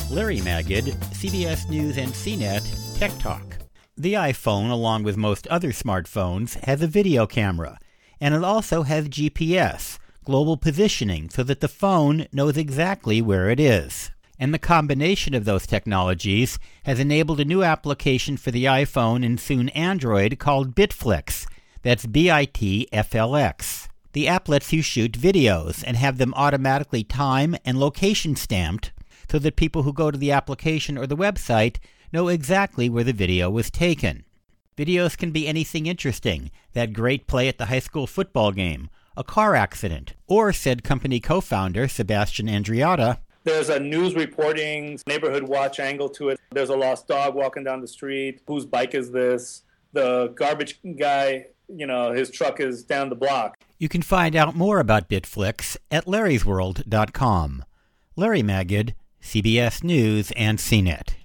Larry Magid, CBS News and CNET Tech Talk. The iPhone, along with most other smartphones, has a video camera, and it also has GPS, global positioning, so that the phone knows exactly where it is. And the combination of those technologies has enabled a new application for the iPhone and soon Android called BitFlix. That's BITFLX. The app lets you shoot videos and have them automatically time and location stamped so that people who go to the application or the website know exactly where the video was taken. Videos can be anything interesting, that great play at the high school football game, a car accident, or, said company co-founder Sebastian Andreatta, there's a news reporting, neighborhood watch angle to it. There's a lost dog walking down the street. Whose bike is this? The garbage guy, his truck is down the block. You can find out more about BitFlix at larrysworld.com. Larry Magid, CBS News and CNET.